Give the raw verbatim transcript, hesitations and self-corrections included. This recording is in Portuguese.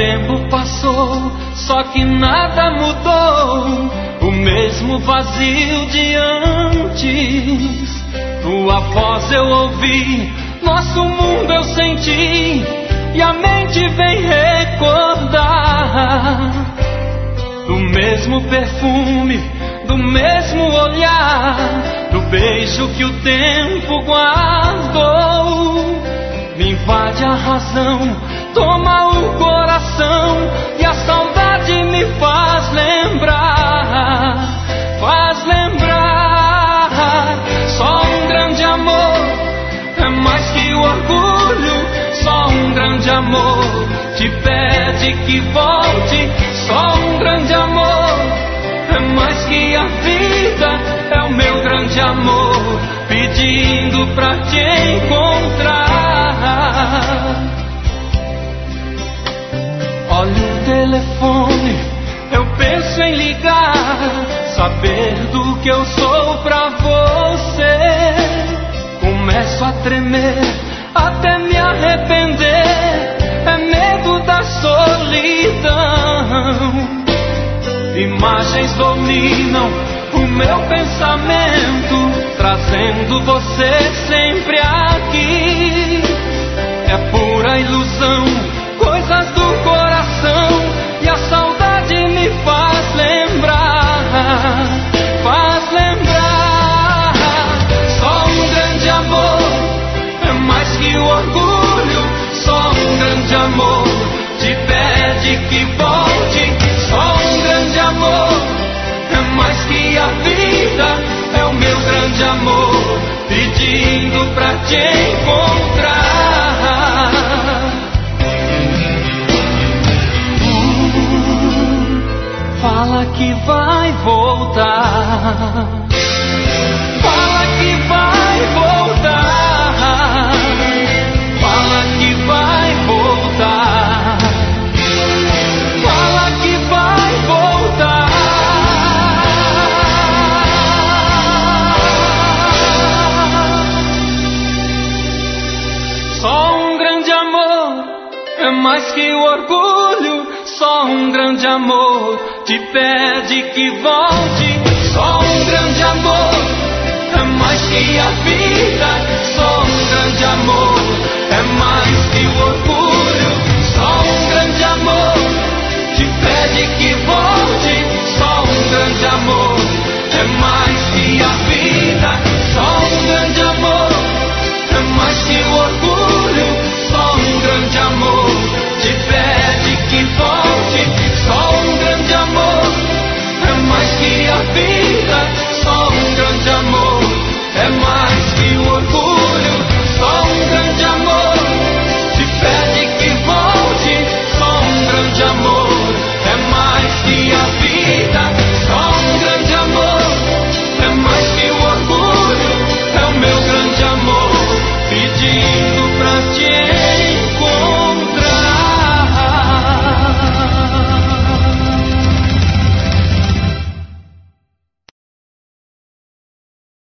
tempo passou, só que nada mudou. O mesmo vazio de antes. Tua voz eu ouvi, nosso mundo eu senti, e a mente vem recordar do mesmo perfume, do mesmo olhar, do beijo que o tempo guardou. Me invade a razão, toma o coração, e a saudade me faz lembrar, faz lembrar. Só um grande amor é mais que o orgulho, só um grande amor te pede que volte. Só um grande amor é mais que a vida, é o meu grande amor pedindo pra te encontrar. Olha o telefone, eu penso em ligar, saber do que eu sou pra você. Começo a tremer, até me arrepender, é medo da solidão. Imagens dominam o meu pensamento, trazendo você sempre aqui. É pura ilusão, coisas do coração, e a saudade me faz lembrar, faz lembrar. Só um grande amor é mais que o orgulho, só um grande amor te pede que volte. Só um grande amor é mais que a vida, é o meu grande amor pedindo pra te encontrar. Fala que vai voltar, fala que vai voltar, fala que vai voltar, fala que vai voltar. Só um grande amor é mais que o orgulho, só um grande amor te pede que volte.